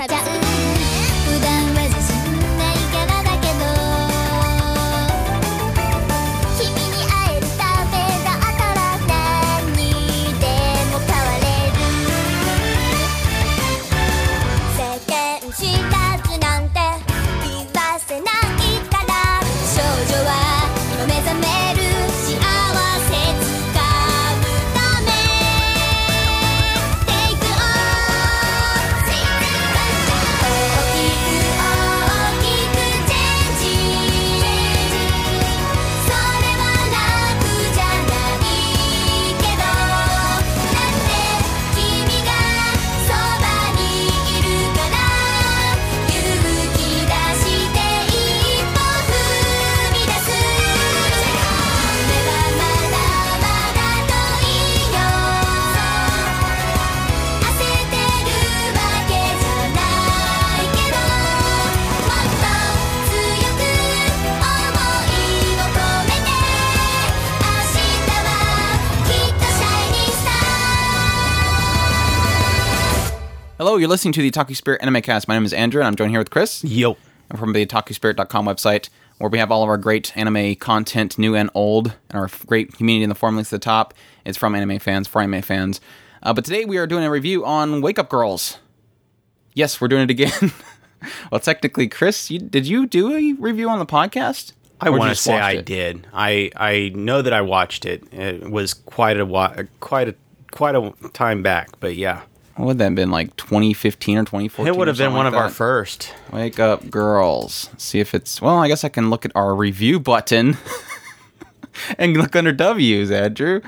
Hello, you're listening to the Otaku Spirit Anime Cast. My name is Andrew, and I'm joined here with Chris. Yo. I'm from the OtakuSpirit.com website, where we have all of our great anime content, new and old, and our great community in the forum links at the top. It's from anime fans, for anime fans. But today we are doing a review on Wake Up Girls. Yes, we're doing it again. Well, technically, Chris, did you do a review on the podcast? I want to say I did. I know that I watched it. It was quite a time back, but yeah. What would that have been, like 2015 or 2014? It would have been one of our first. Wake Up Girls. See if it's... Well, I guess I can look at our review button and look under W's, Andrew.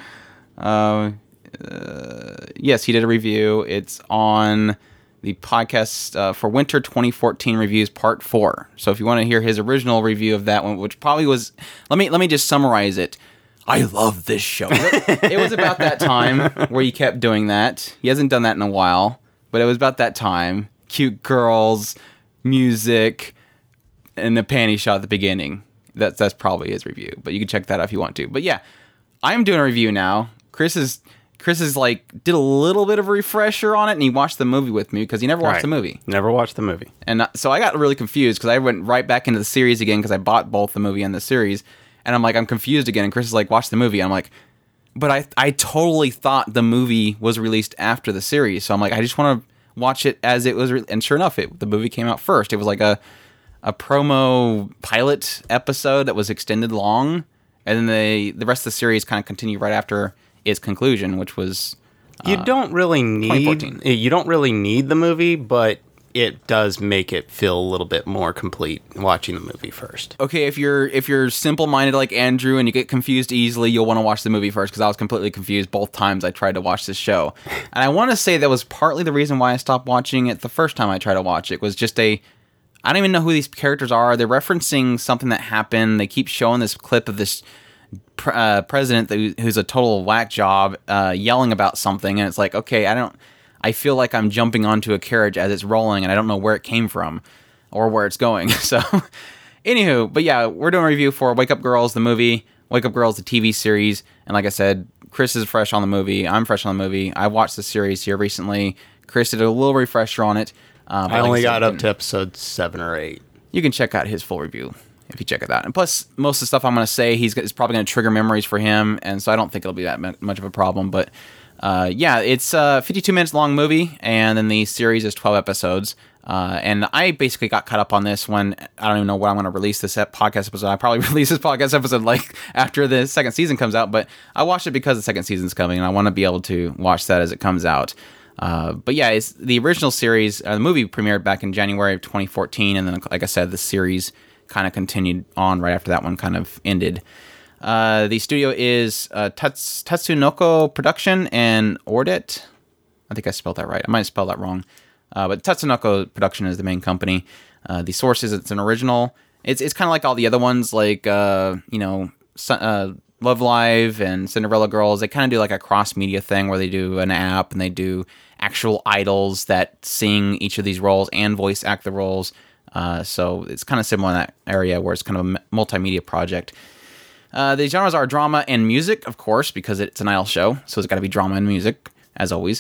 Yes, he did a review. It's on the podcast for Winter 2014 Reviews Part 4. So if you want to hear his original review of that one, which probably was... Let me just summarize it. I love this show. It was about that time where he kept doing that. He hasn't done that in a while, but it was about that time. Cute girls, music, and the panty shot at the beginning. That's probably his review, but you can check that out if you want to. But yeah, I'm doing a review now. Chris is like did a little bit of a refresher on it, and he watched the movie with me because he never watched the movie. Never watched the movie. And so I got really confused because I went right back into the series again because I bought both the movie and the series. And I'm like, I'm confused again. And Chris is like, watch the movie. And I'm like, but I totally thought the movie was released after the series. So I'm like, I just want to watch it as it was. And sure enough, the movie came out first. It was like a promo pilot episode that was extended long. And then the rest of the series kind of continued right after its conclusion, which was you don't really need the movie, but it does make it feel a little bit more complete watching the movie first. Okay, if you're simple-minded like Andrew and you get confused easily, you'll want to watch the movie first, because I was completely confused both times I tried to watch this show. And I want to say that was partly the reason why I stopped watching it the first time I tried to watch it. Was just I don't even know who these characters are. They're referencing something that happened. They keep showing this clip of this president who's a total whack job yelling about something, and it's like, okay, I feel like I'm jumping onto a carriage as it's rolling, and I don't know where it came from or where it's going. So, anywho, but yeah, we're doing a review for Wake Up Girls, the movie, Wake Up Girls, the TV series, and like I said, Chris is fresh on the movie, I'm fresh on the movie. I watched the series here recently. Chris did a little refresher on it. I only got up to episode 7 or 8. You can check out his full review if you check it out. And plus, most of the stuff I'm going to say is probably going to trigger memories for him, and so I don't think it'll be that much of a problem, but... yeah, it's a 52 minutes long movie, and then the series is 12 episodes. And I basically got caught up on this when I don't even know when I'm going to release this podcast episode. I probably release this podcast episode like after the second season comes out, but I watched it because the second season's coming, and I want to be able to watch that as it comes out. But yeah, it's the original series. The movie premiered back in January of 2014, and then, like I said, the series kind of continued on right after that one kind of ended. The studio is Tatsunoko Production and Ordet. I think I spelled that right. I might have spelled that wrong. But Tatsunoko Production is the main company. The source is it's an original. It's kind of like all the other ones, like Love Live and Cinderella Girls. They kind of do like a cross-media thing where they do an app and they do actual idols that sing each of these roles and voice act the roles. So it's kind of similar in that area where it's kind of a multimedia project. The genres are drama and music, of course, because it's an idol show, so it's got to be drama and music, as always.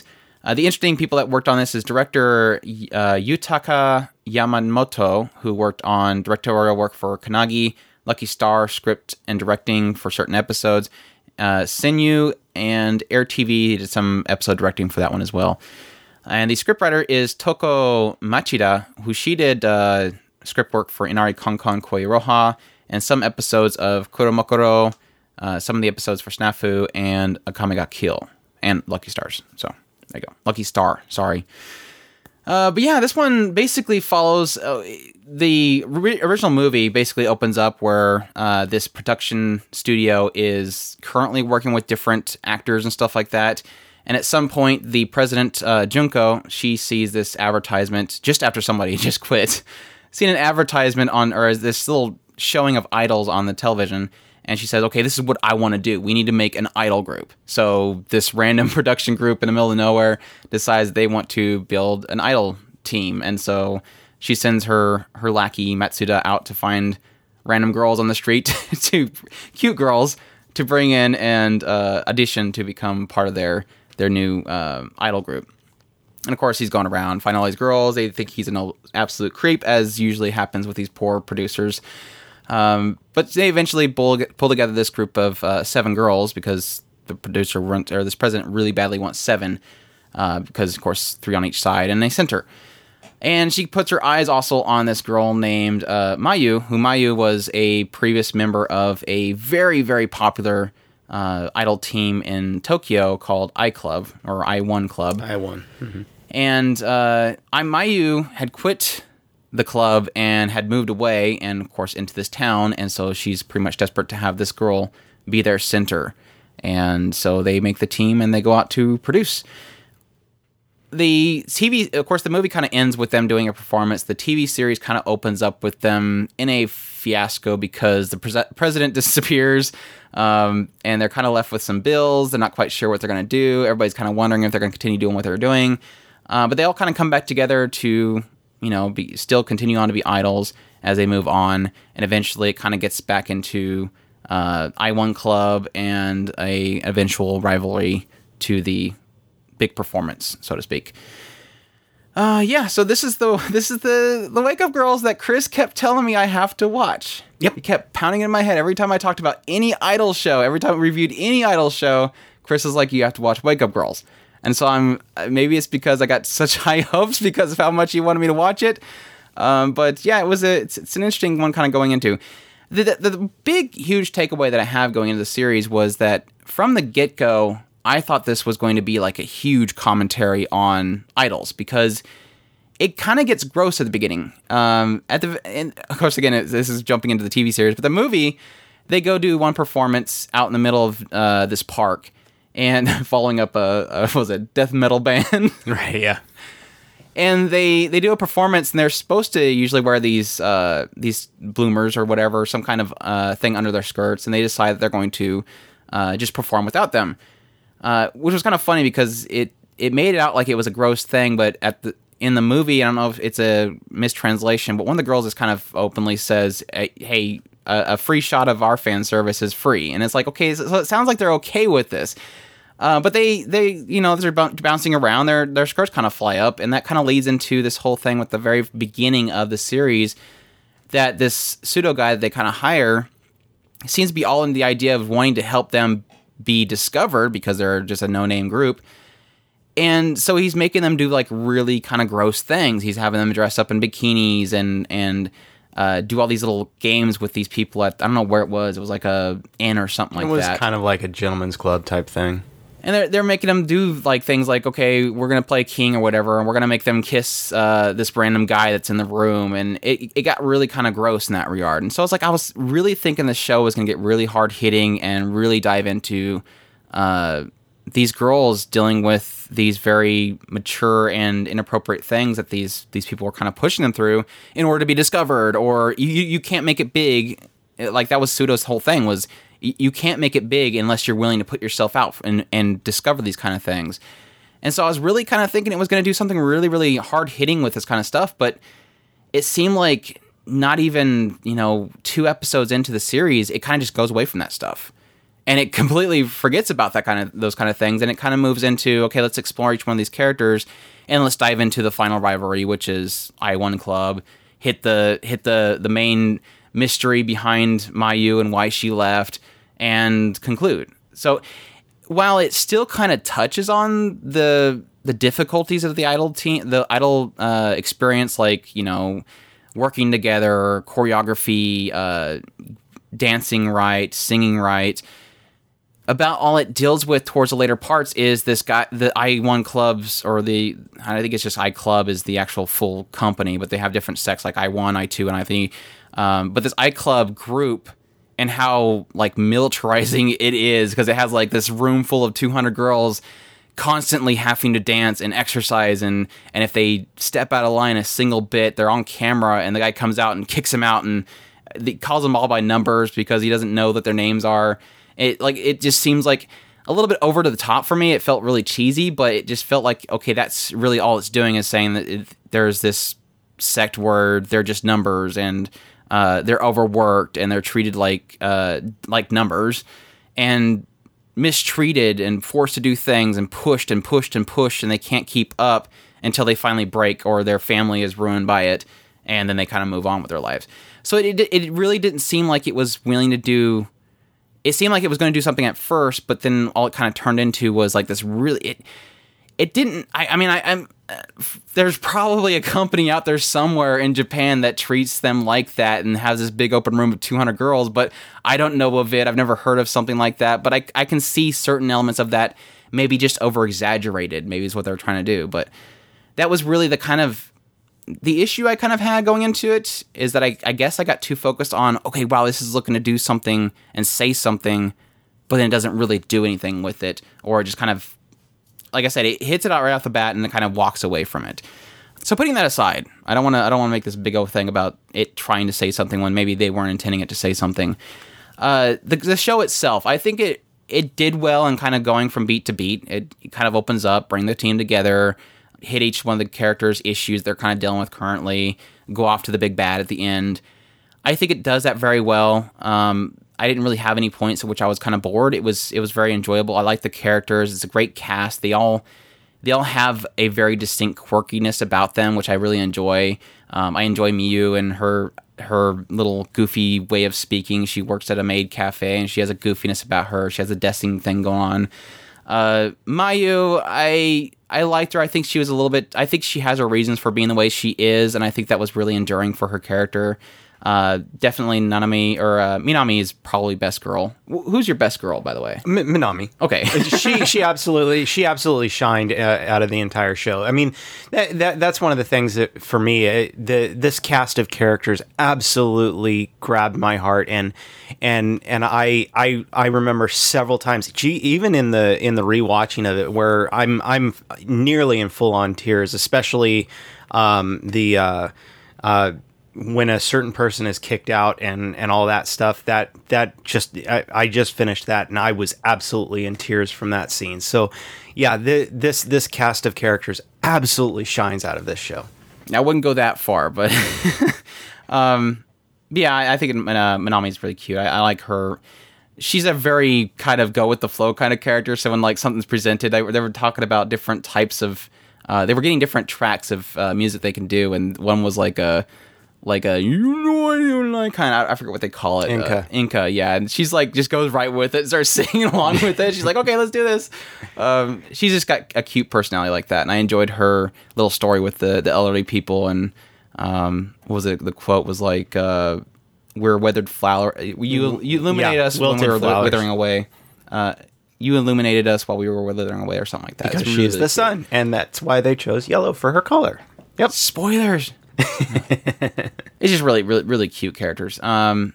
The interesting people that worked on this is director Yutaka Yamamoto, who worked on directorial work for Kannagi, Lucky Star, script and directing for certain episodes. Senyu and Air TV did some episode directing for that one as well. And the scriptwriter is Toko Machida, who she did script work for Inari Konkon Koi Roha and some episodes of Kuromokuro, some of the episodes for Snafu, and Akame ga Kill, and Lucky Stars. So, there you go. Lucky Star, sorry. But yeah, this one basically follows... the original movie basically opens up where this production studio is currently working with different actors and stuff like that. And at some point, the president, Junko, she sees this advertisement just after somebody just quit. Seen an advertisement or this little showing of idols on the television. And she says, okay, this is what I want to do. We need to make an idol group. So this random production group in the middle of nowhere decides they want to build an idol team. And so she sends her lackey, Matsuda, out to find random girls on the street, cute girls, to bring in and audition to become part of their new idol group. And of course, he's going around, finding all these girls. They think he's an absolute creep, as usually happens with these poor producers. But they eventually pull together this group of 7 girls because the producer this president really badly wants 7 because, of course, 3 on each side, and they sent her. And she puts her eyes also on this girl named Mayu, who Mayu was a previous member of a very, very popular idol team in Tokyo called I-Club, or I-1 Club. I-1. Mm-hmm. And Mayu had quit the club and had moved away and, of course, into this town. And so she's pretty much desperate to have this girl be their center. And so they make the team and they go out to produce. The TV, of course, the movie kind of ends with them doing a performance. The TV series kind of opens up with them in a fiasco because the president disappears, and they're kind of left with some bills. They're not quite sure what they're going to do. Everybody's kind of wondering if they're going to continue doing what they're doing. But they all kind of come back together to, still continue on to be idols as they move on. And eventually it kind of gets back into I-1 Club and a eventual rivalry to the big performance, so to speak. So this is the Wake Up Girls that Chris kept telling me I have to watch. Yep. He kept pounding it in my head every time I talked about any idol show. Every time I reviewed any idol show, Chris is like, you have to watch Wake Up Girls. And so maybe it's because I got such high hopes because of how much he wanted me to watch it. But yeah, it's an interesting one kind of going into. The big, huge takeaway that I have going into the series was that from the get-go, I thought this was going to be like a huge commentary on idols because it kind of gets gross at the beginning. And of course, again, this is jumping into the TV series, but the movie, they go do one performance out in the middle of this park and following up a death metal band. Right, yeah. And they do a performance, and they're supposed to usually wear these bloomers or whatever, some kind of thing under their skirts, and they decide that they're going to just perform without them, which was kind of funny because it made it out like it was a gross thing, but in the movie, I don't know if it's a mistranslation, but one of the girls just kind of openly says, hey, a free shot of our fan service is free. And it's like, okay, so it sounds like they're okay with this. But they they're bouncing around, their skirts kind of fly up, and that kind of leads into this whole thing with the very beginning of the series, that this pseudo guy that they kind of hire seems to be all in the idea of wanting to help them be discovered because they're just a no-name group. And so he's making them do like really kind of gross things. He's having them dress up in bikinis and do all these little games with these people at, I don't know where it was like a inn or something like that. It was kind of like a gentleman's club type thing. And they're making them do like things like, okay, we're going to play king or whatever, and we're going to make them kiss this random guy that's in the room. And it got really kind of gross in that regard. And so it's like I was really thinking the show was going to get really hard hitting and really dive into these girls dealing with these very mature and inappropriate things that these people were kind of pushing them through in order to be discovered, or you can't make it big. Like that was Pseudo's whole thing was, you can't make it big unless you're willing to put yourself out and discover these kind of things. And so I was really kind of thinking it was going to do something really, really hard hitting with this kind of stuff, but it seemed like not even, 2 episodes into the series, it kind of just goes away from that stuff. and it completely forgets about those kind of things, and it kind of moves into, okay, let's explore each one of these characters, and let's dive into the final rivalry, which is I-1 Club. Hit the main mystery behind Mayu and why she left, and conclude. So while it still kind of touches on the difficulties of the Idol team, the Idol experience, like, working together, choreography, dancing right, singing right, about all it deals with towards the later parts is this guy, the I-1 clubs, or I think it's just I-Club is the actual full company, but they have different sects like I-1, I-2, and I-3. But this I-Club group, and how like militarizing it is, because it has like this room full of 200 girls constantly having to dance and exercise, and if they step out of line a single bit, they're on camera, and the guy comes out and kicks them out, and calls them all by numbers because he doesn't know that their names are. It just seems like a little bit over to the top for me. It felt really cheesy, but it just felt like, okay, that's really all it's doing, is saying that there's this sect word, they're just numbers, and they're overworked, and they're treated like numbers, and mistreated, and forced to do things, and pushed and pushed and pushed, and they can't keep up until they finally break, or their family is ruined by it, and then they kind of move on with their lives. So it really didn't seem like it was willing to do. It seemed like it was going to do something at first, but then all it kind of turned into was like this really. It didn't. I'm. There's probably a company out there somewhere in Japan that treats them like that and has this big open room of 200 girls, but I don't know of it. I've never heard of something like that, but I can see certain elements of that maybe just over exaggerated. Maybe is what they're trying to do, but that was really the issue I kind of had going into it, is that I guess I got too focused on, okay, wow, this is looking to do something and say something, but then it doesn't really do anything with it, or it just kind of, like I said, it hits it out right off the bat and then kind of walks away from it. So putting that aside, I don't want to make this big old thing about it trying to say something when maybe they weren't intending it to say something. The show itself, I think it did well in kind of going from beat to beat. It kind of opens up, bring the team together, hit each one of the characters' issues they're kind of dealing with currently, go off to the big bad at the end. I think it does that very well. I didn't really have any points at which I was kind of bored. It was very enjoyable. I like the characters. It's a great cast. They all have a very distinct quirkiness about them, which I really enjoy. I enjoy Miyu and her little goofy way of speaking. She works at a maid cafe, and she has a goofiness about her. She has a dessing thing going on. Mayu, I liked her. I think she was I think she has her reasons for being the way she is, and I think that was really enduring for her character. Definitely Nanami, or Minami is probably best girl. Who's your best girl, by the way? Minami. Okay. she absolutely shined out of the entire show. I mean, that's one of the things that, for me, this cast of characters absolutely grabbed my heart, and I remember several times, even in the rewatching of it, where I'm nearly in full on tears, especially when a certain person is kicked out and all that stuff. I just finished that, and I was absolutely in tears from that scene. So yeah, this cast of characters absolutely shines out of this show. I wouldn't go that far, but yeah, I think Minami's really cute. I like her. She's a very kind of go with the flow kind of character. So when like something's presented, they were talking about different types of. They were getting different tracks of music they can do, and one was like a kind of, I forget what they call it. Inca, yeah. And she's like, just goes right with it, starts singing along with it. She's like, okay, let's do this. She's just got a cute personality like that. And I enjoyed her little story with the elderly people. And what was it? The quote was like, we're withered flower. You illuminate us when we were withering away. You illuminated us while we were withering away, or something like that. Because she's the sun. And that's why they chose yellow for her color. Yep. Spoilers. It's just really, really, really cute characters. The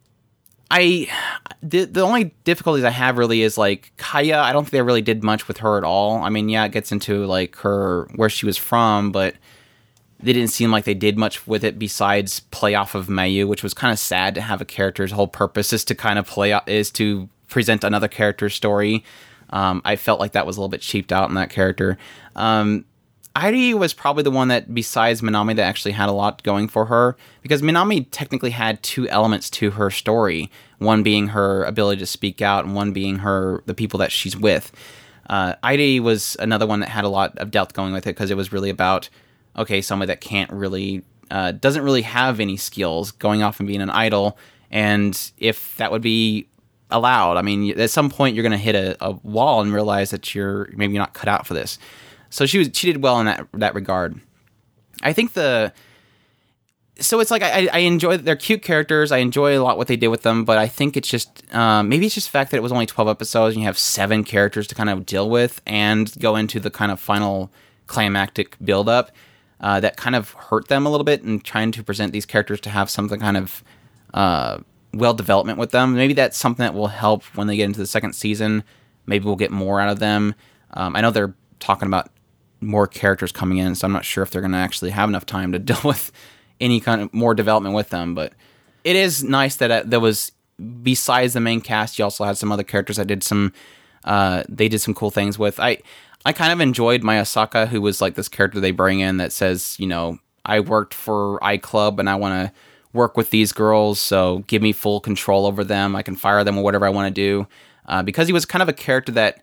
only difficulties I have really is like Kaya. I don't think they really did much with her at all. I mean, yeah, it gets into like where she was from, but they didn't seem like they did much with it besides play off of Mayu, which was kind of sad to have a character's whole purpose is to kind of to present another character's story. I felt like that was a little bit cheaped out in that character. Airi was probably the one that, besides Minami, that actually had a lot going for her, because Minami technically had two elements to her story, one being her ability to speak out, and one being the people that she's with. Airi was another one that had a lot of depth going with it, because it was really about, okay, somebody that can't really, doesn't really have any skills, going off and being an idol, and if that would be allowed, I mean, at some point you're going to hit a wall and realize that you're maybe not cut out for this. So she did well in that regard. I think so it's like I enjoy, they're cute characters. I enjoy a lot what they did with them, but I think it's just maybe it's just the fact that it was only 12 episodes and you have 7 characters to kind of deal with and go into the kind of final climactic build-up that kind of hurt them a little bit in trying to present these characters to have something kind of well development with them. Maybe that's something that will help when they get into the second season. Maybe we'll get more out of them. I know they're talking about more characters coming in, so I'm not sure if they're going to actually have enough time to deal with any kind of more development with them. But it is nice that there was, besides the main cast, you also had some other characters that did some cool things with. I kind of enjoyed Mayasaka, who was like this character they bring in that says, you know, I worked for iClub and I want to work with these girls, so give me full control over them. I can fire them or whatever I want to do. Because he was kind of a character that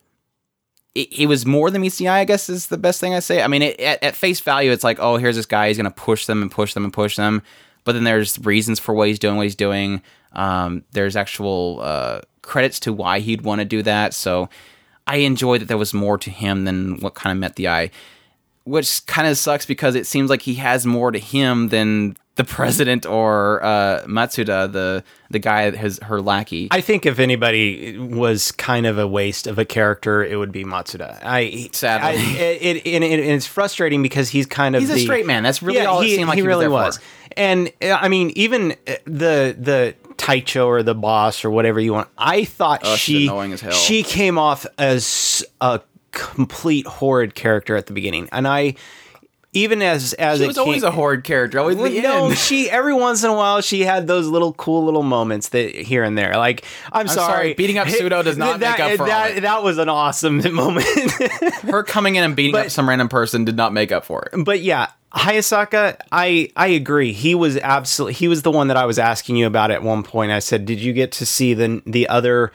it was more than meets the eye, I guess is the best thing I say. I mean, at face value, it's like, oh, here's this guy, he's going to push them and push them and push them. But then there's reasons for what he's doing. There's actual credits to why he'd want to do that. So I enjoyed that there was more to him than what kind of met the eye, which kind of sucks because it seems like he has more to him than the president or Matsuda, the guy that has her lackey. I think if anybody was kind of a waste of a character, it would be Matsuda. Sadly, it's frustrating because he's a straight man. That's really all it seemed like he really was. And I mean, even the Taicho or the boss or whatever you want, I thought she's annoying as hell. She came off as a complete horrid character at the beginning, and even as she was always a horrid character. Always every once in a while she had those cool little moments that here and there. Like I'm sorry, beating up Pseudo does not make up for that. That was an awesome moment. Her coming in and beating up some random person did not make up for it. But yeah, Hayasaka, I agree. He was the one that I was asking you about at one point. I said, did you get to see the other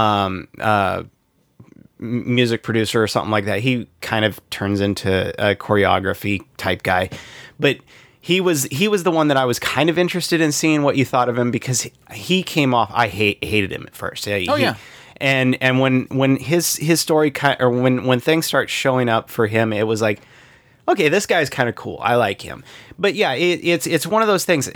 music producer or something like that? He kind of turns into a choreography type guy, but he was the one that I was kind of interested in seeing what you thought of him, because he came off, I hated him at first. Yeah. And when his story or when things start showing up for him, it was like, okay, this guy's kind of cool. I like him. But yeah, it's one of those things.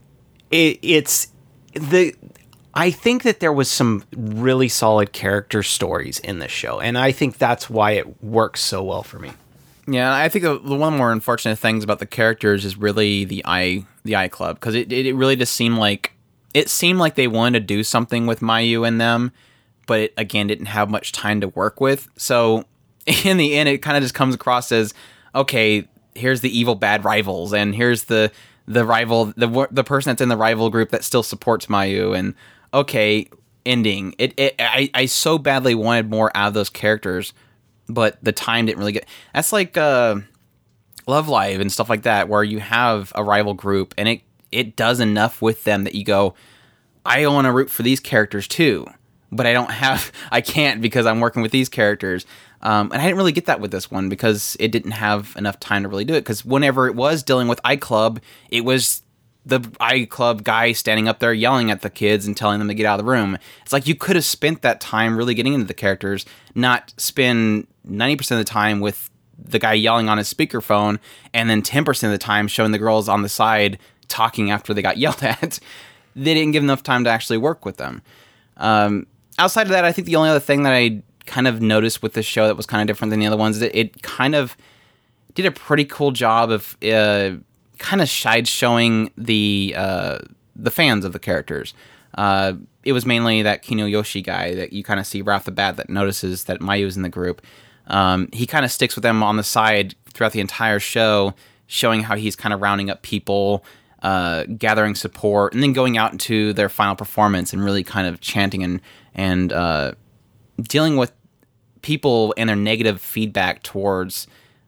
I think that there was some really solid character stories in this show, and I think that's why it works so well for me. Yeah, I think the one more unfortunate things about the characters is really the Eye Club, because it really just seemed like they wanted to do something with Mayu and them, but it again didn't have much time to work with. So in the end, it kind of just comes across as, okay, here's the evil bad rivals, and here's the rival, the person that's in the rival group that still supports Mayu, and okay, ending. I so badly wanted more out of those characters, but the time didn't really get. That's like Love Live and stuff like that, where you have a rival group and it does enough with them that you go, I want to root for these characters too, but I can't because I'm working with these characters. And I didn't really get that with this one because it didn't have enough time to really do it. Because whenever it was dealing with iClub, it was the iClub guy standing up there yelling at the kids and telling them to get out of the room. It's like you could have spent that time really getting into the characters, not spend 90% of the time with the guy yelling on his speakerphone and then 10% of the time showing the girls on the side talking after they got yelled at. They didn't give enough time to actually work with them. Outside of that, I think the only other thing that I kind of noticed with this show that was kind of different than the other ones is that it kind of did a pretty cool job of kind of showing the fans of the characters. It was mainly that Kino Yoshi guy that you kind of see right off the bat that notices that Mayu's in the group. He kind of sticks with them on the side throughout the entire show, showing how he's kind of rounding up people, gathering support, and then going out into their final performance and really kind of chanting and dealing with people and their negative feedback towards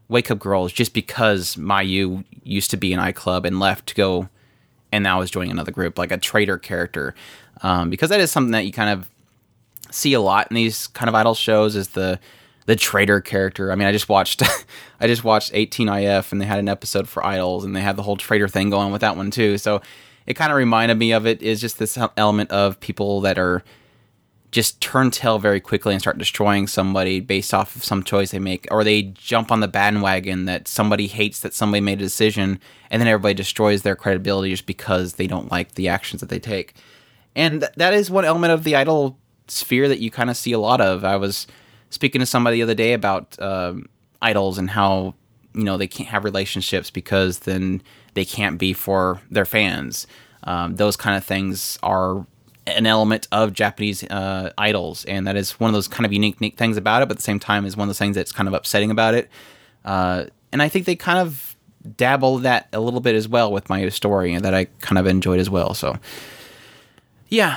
Wake Up Girls just because Mayu used to be in iClub and left to go and now is joining another group, like a traitor character. Because that is something that you kind of see a lot in these kind of idol shows, is the traitor character. I mean, I just watched 18IF, and they had an episode for idols, and they had the whole traitor thing going with that one too. So it kind of reminded me of it, is just this element of people that are just turn tail very quickly and start destroying somebody based off of some choice they make, or they jump on the bandwagon that somebody hates that somebody made a decision, and then everybody destroys their credibility just because they don't like the actions that they take. And that is one element of the idol sphere that you kind of see a lot of. I was speaking to somebody the other day about idols and how, they can't have relationships because then they can't be for their fans. Those kind of things are an element of Japanese idols, and that is one of those kind of unique things about it, but at the same time is one of those things that's kind of upsetting about it. And I think they kind of dabble that a little bit as well with my story, and that I kind of enjoyed as well. So, yeah,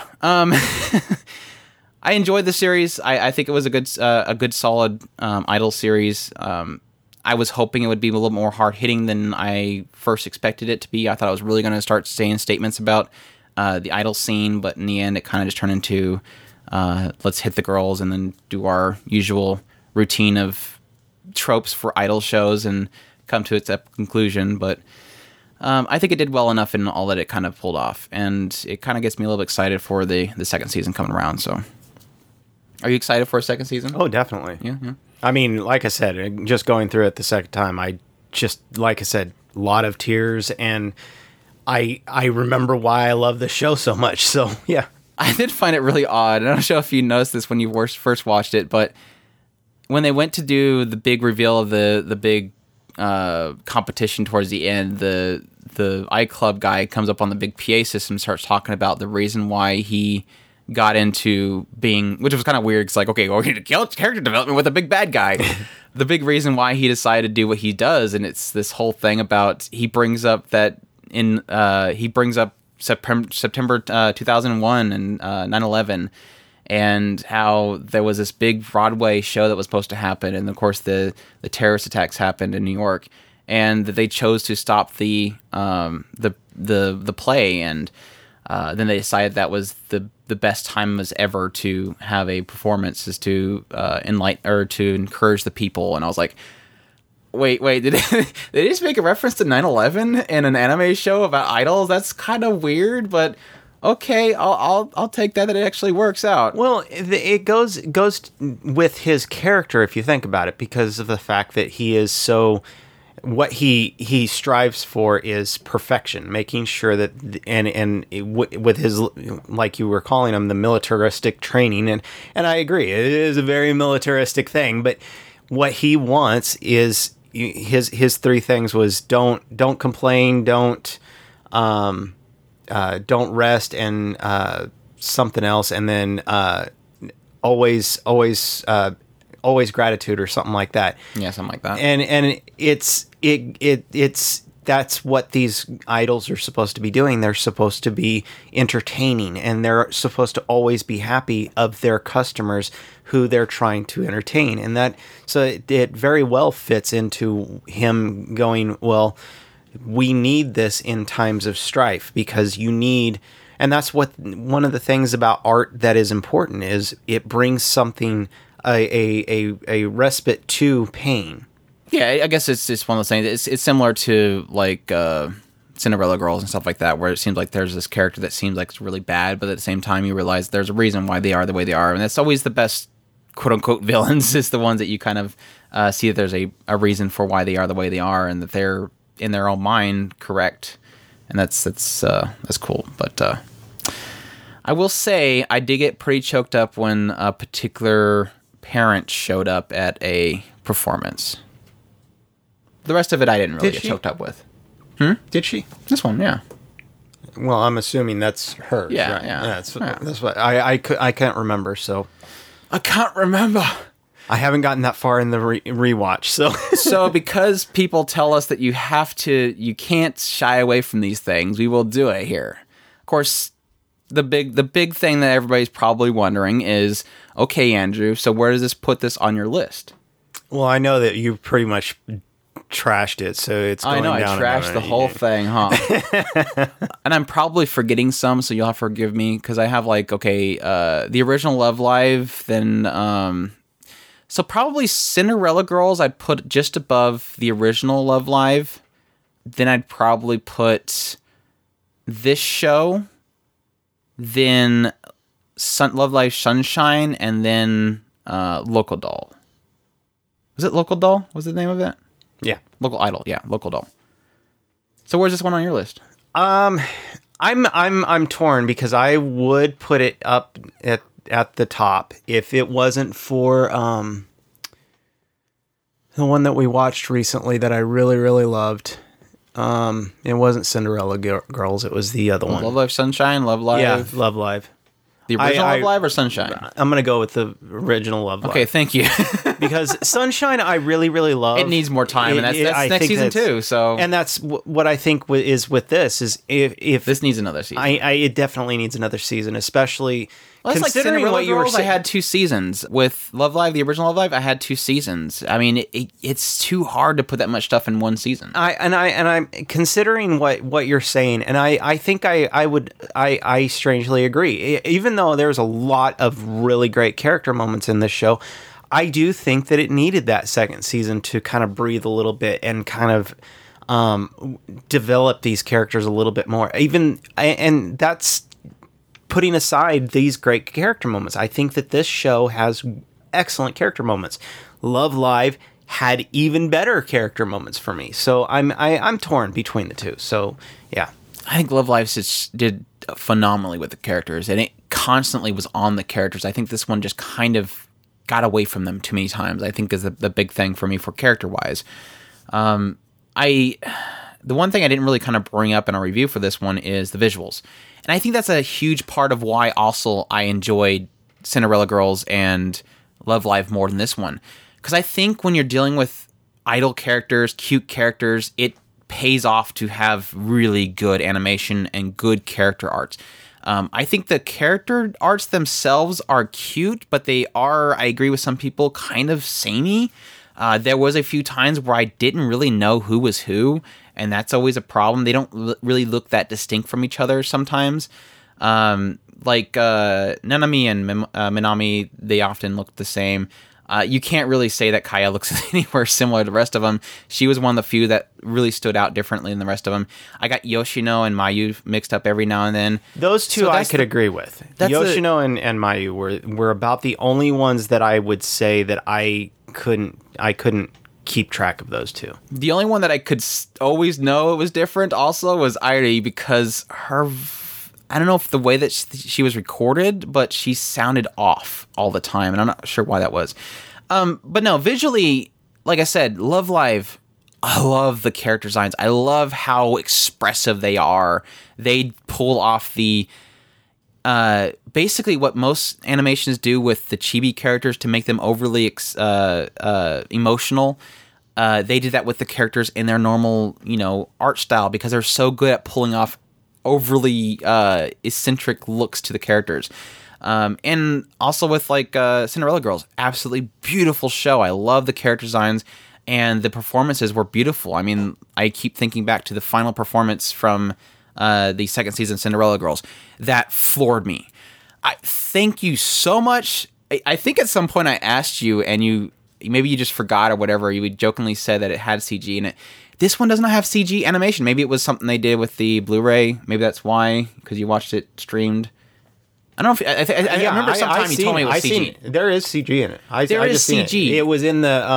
I enjoyed the series. I think it was a good solid idol series. I was hoping it would be a little more hard hitting than I first expected it to be. I thought I was really going to start saying statements about the idol scene, but in the end, it kind of just turned into let's hit the girls and then do our usual routine of tropes for idol shows and come to its conclusion. But I think it did well enough in all that it kind of pulled off, and it kind of gets me a little bit excited for the second season coming around. So, are you excited for a second season? Oh, definitely. Yeah. I mean, like I said, just going through it the second time, a lot of tears, and I remember why I love the show so much. So, yeah. I did find it really odd. I don't know if you noticed this when you first watched it, but when they went to do the big reveal of the big competition towards the end, the iClub guy comes up on the big PA system and starts talking about the reason why he got into being, which was kind of weird, because like, okay, well, we need to kill character development with a big bad guy. The big reason why he decided to do what he does, and it's this whole thing about, he brings up September 2001 and 9/11, and how there was this big Broadway show that was supposed to happen, and of course the terrorist attacks happened in New York, and that they chose to stop the play, and then they decided that was the best time as ever to have a performance, is to enlighten or to encourage the people. And I was like, wait, did they just make a reference to 9/11 in an anime show about idols? That's kind of weird, but okay, I'll take that it actually works out. Well, it goes with his character, if you think about it, because of the fact that he is so, what he strives for is perfection, making sure that, and with his, like you were calling him, the militaristic training, and I agree, it is a very militaristic thing, but what he wants is, his three things was don't complain, don't rest, and something else, and then always gratitude, or something like that. Yeah, something like that. And it's that's what these idols are supposed to be doing. They're supposed to be entertaining, and they're supposed to always be happy of their customers who they're trying to entertain. And that, so it very well fits into him going, well, we need this in times of strife, because you need, and that's what, one of the things about art that is important is it brings something, a respite to pain. Yeah, I guess it's just one of those things. It's similar to like Cinderella Girls and stuff like that, where it seems like there's this character that seems like it's really bad, but at the same time you realize there's a reason why they are the way they are, and that's always the best quote unquote villains, is the ones that you kind of see that there's a reason for why they are the way they are, and that they're in their own mind correct, and that's cool. But I will say I did get pretty choked up when a particular parent showed up at a performance. The rest of it I didn't really get choked up with. Did she? This one, yeah. Well, I'm assuming that's hers. Yeah, right? yeah. That's what I can't remember. So I can't remember. I haven't gotten that far in the rewatch. So because people tell us that you can't shy away from these things, we will do it here. Of course, the big thing that everybody's probably wondering is, okay, Andrew, so where does this put this on your list? Well, I know that you pretty much trashed it, so it's I going know, I down. trashed the whole thing, huh? And I'm probably forgetting some, so you'll have to forgive me, because I have like, the original Love Live, then, so probably Cinderella Girls I'd put just above the original Love Live. Then I'd probably put this show, then Love Live Sunshine, and then Local Doll. Was it Local Doll? Was the name of it? Yeah. Local Idol. Yeah, Local Doll. So where's this one on your list? I'm torn, because I would put it up at the top if it wasn't for the one that we watched recently that I really, really loved. It wasn't Cinderella Girls. It was the other one. Love Live Sunshine, Love Live. Yeah, Love Live. The original Love Live or Sunshine? I'm going to go with the original Love Live. Okay, thank you. Because Sunshine, I really, really love. It needs more time, and that's next season too. So, and that's what I think is with this is if this needs another season. It definitely needs another season, especially considering like what you were saying. I had 2 seasons with Love Live, the original Love Live. I had 2 seasons. I mean, it's too hard to put that much stuff in one season. I'm considering what you're saying, and I think I strangely agree. Even though there's a lot of really great character moments in this show, I do think that it needed that second season to kind of breathe a little bit and kind of develop these characters a little bit more. And that's putting aside these great character moments. I think that this show has excellent character moments. Love Live had even better character moments for me. So I'm torn between the two. So yeah, I think Love Live did phenomenally with the characters, and it constantly was on the characters. I think this one just kind of got away from them too many times, I think is the big thing for me for character-wise. The one thing I didn't really kind of bring up in a review for this one is the visuals. And I think that's a huge part of why also I enjoyed Cinderella Girls and Love Live more than this one. Because I think when you're dealing with idol characters, cute characters, it pays off to have really good animation and good character arts. I think the character arts themselves are cute, but they are, I agree with some people, kind of samey. There was a few times where I didn't really know who was who, and that's always a problem. They don't really look that distinct from each other sometimes. Like Nanami and Minami, they often look the same. You can't really say that Kaya looks anywhere similar to the rest of them. She was one of the few that really stood out differently than the rest of them. I got Yoshino and Mayu mixed up every now and then. Those two I could agree with. Yoshino and Mayu were about the only ones that I would say that I couldn't keep track of those two. The only one that I could always know it was different also was Airi, because her... I don't know if the way that she was recorded, but she sounded off all the time, and I'm not sure why that was. But no, visually, like I said, Love Live, I love the character designs. I love how expressive they are. They pull off the... basically what most animations do with the chibi characters to make them overly emotional. They did that with the characters in their normal, art style, because they're so good at pulling off overly eccentric looks to the characters. And also with Cinderella Girls, absolutely beautiful show. I love the character designs, and the performances were beautiful. I mean, I keep thinking back to the final performance from the second season Cinderella Girls. That floored me. Thank you so much. I think at some point I asked you, and maybe you just forgot or whatever. You jokingly said that it had CG in it. This one does not have CG animation. Maybe it was something they did with the Blu-ray. Maybe that's why, because you watched it streamed. I don't know if I remember sometime you told me it was CG. There is CG in it. There is CG. It was in the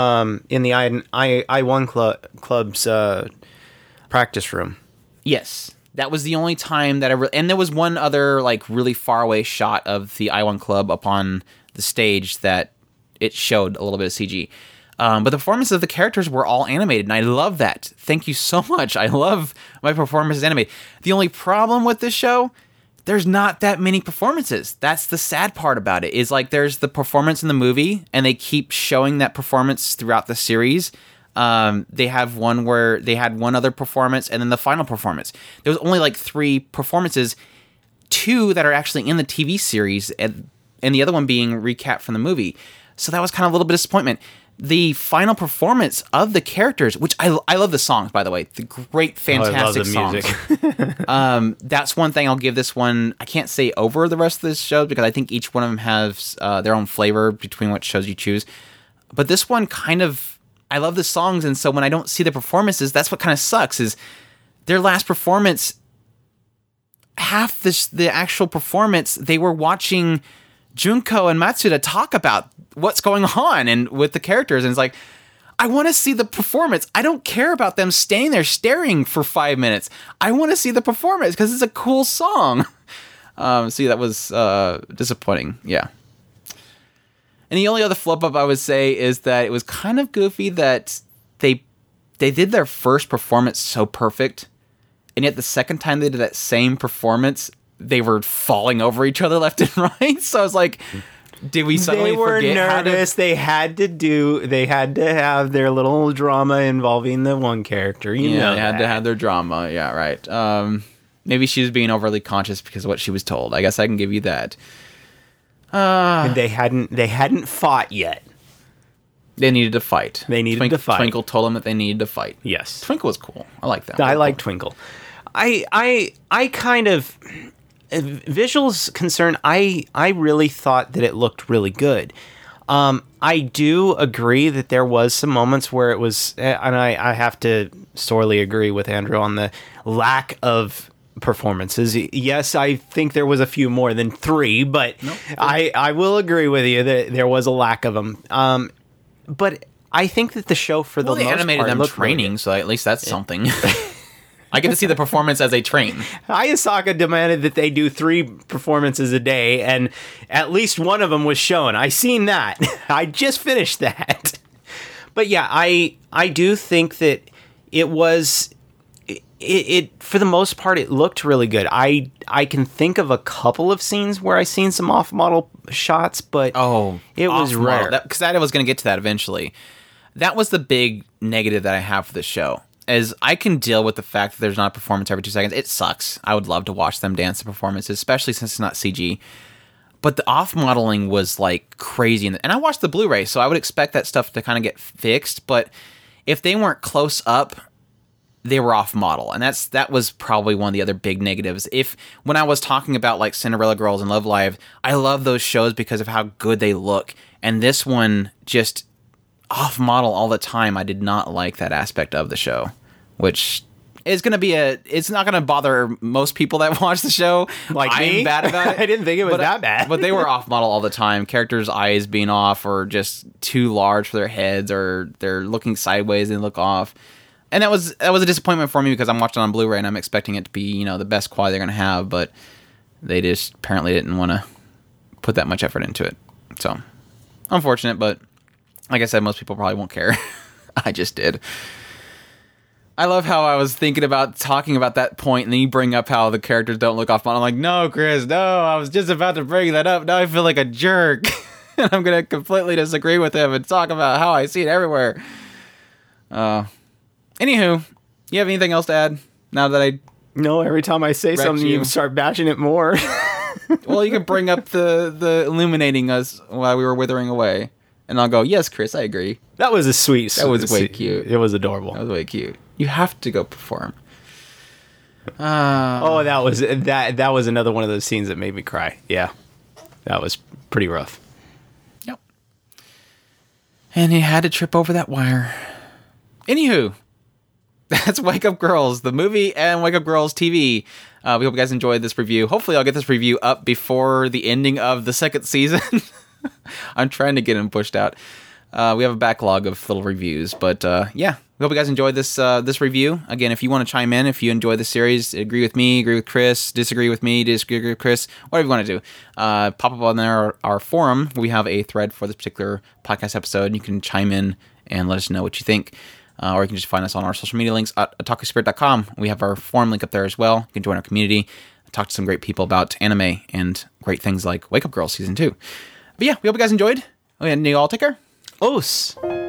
I1 Club's practice room. Yes, that was the only time that and there was one other really far away shot of the I1 Club up on the stage that it showed a little bit of CG. But the performances of the characters were all animated, and I love that. Thank you so much. I love my performances animated. The only problem with this show, there's not that many performances. That's the sad part about it, is there's the performance in the movie, and they keep showing that performance throughout the series. They have one where they had one other performance, and then the final performance. There was only 3 performances, 2 that are actually in the TV series, and the other one being recap from the movie. So that was kind of a little bit of disappointment. the final performance of the characters, which I love the songs, by the way. The great, fantastic songs. That's one thing I'll give this one. I can't say over the rest of this show because I think each one of them has their own flavor between what shows you choose. But this one kind of, I love the songs, and so when I don't see the performances, that's what kind of sucks, is their last performance, half the actual performance, they were watching Junko and Matsuda talk about what's going on and with the characters, and it's like, I want to see the performance. I don't care about them staying there staring for 5 minutes. I want to see the performance because it's a cool song. See, that was disappointing. Yeah. And the only other flip up I would say is that it was kind of goofy that they did their first performance so perfect, and yet the second time they did that same performance, they were falling over each other left and right. So I was like, did we suddenly forget? They were nervous. They had to have their little drama involving the one character. You know, they had to have their drama. Yeah, right. Maybe she was being overly conscious because of what she was told. I guess I can give you that. And they hadn't fought yet. They needed to fight. Twinkle told them that they needed to fight. Yes. Twinkle was cool. I like that. I like Twinkle. I kind of, visuals concerned, I really thought that it looked really good. I do agree that there was some moments where it was, and I have to sorely agree with Andrew on the lack of performances. Yes, I think there was a few more than 3, but nope. I will agree with you that there was a lack of them. But I think that the show, for the most part, animated them training, so at least that's something. I get to see the performance as they train. Hayasaka demanded that they do 3 performances a day, and at least one of them was shown. I seen that. I just finished that. But yeah, I do think that it was... It for the most part, it looked really good. I can think of a couple of scenes where I seen some off-model shots, but it was rare. Because I was going to get to that eventually. That was the big negative that I have for the show. As I can deal with the fact that there's not a performance every 2 seconds. It sucks. I would love to watch them dance the performances, especially since it's not CG. But the off-modeling was like crazy. And I watched the Blu-ray, so I would expect that stuff to kind of get fixed. But if they weren't close up, they were off-model. And that was probably one of the other big negatives. When I was talking about like Cinderella Girls and Love Live, I love those shows because of how good they look. And this one, just off-model all the time, I did not like that aspect of the show. Which is going to be it's not going to bother most people that watch the show. Like me? I'm bad about it. I didn't think it was that bad. But they were off model all the time. Characters' eyes being off, or just too large for their heads, or they're looking sideways and they look off. And that was a disappointment for me because I'm watching it on Blu-ray and I'm expecting it to be, the best quality they're going to have, but they just apparently didn't want to put that much effort into it. So, unfortunate, but like I said, most people probably won't care. I just did. I love how I was thinking about talking about that point, and then you bring up how the characters don't look off. I'm like, no, Chris, no, I was just about to bring that up. Now I feel like a jerk. And I'm going to completely disagree with him and talk about how I see it everywhere. Anywho, you have anything else to add now that No, every time I say something, you start bashing it more. Well, you can bring up the illuminating us while we were withering away. And I'll go, yes, Chris, I agree. That was a sweet. That was way cute. It was adorable. That was way cute. You have to go perform. That was another one of those scenes that made me cry. Yeah, that was pretty rough. Yep. And he had to trip over that wire. Anywho, that's Wake Up Girls, the movie, and Wake Up Girls TV. We hope you guys enjoyed this review. Hopefully I'll get this review up before the ending of the second season. I'm trying to get them pushed out. We have a backlog of little reviews, but yeah, we hope you guys enjoyed this review. Again, if you want to chime in, if you enjoy the series, agree with me, agree with Chris, disagree with me, disagree with Chris, whatever you want to do, pop up on our forum. We have a thread for this particular podcast episode. You can chime in and let us know what you think. Or you can just find us on our social media links at otakuspirit.com. We have our forum link up there as well. You can join our community, talk to some great people about anime and great things like Wake Up Girls Season 2. But yeah, we hope you guys enjoyed. And you all take care. Os.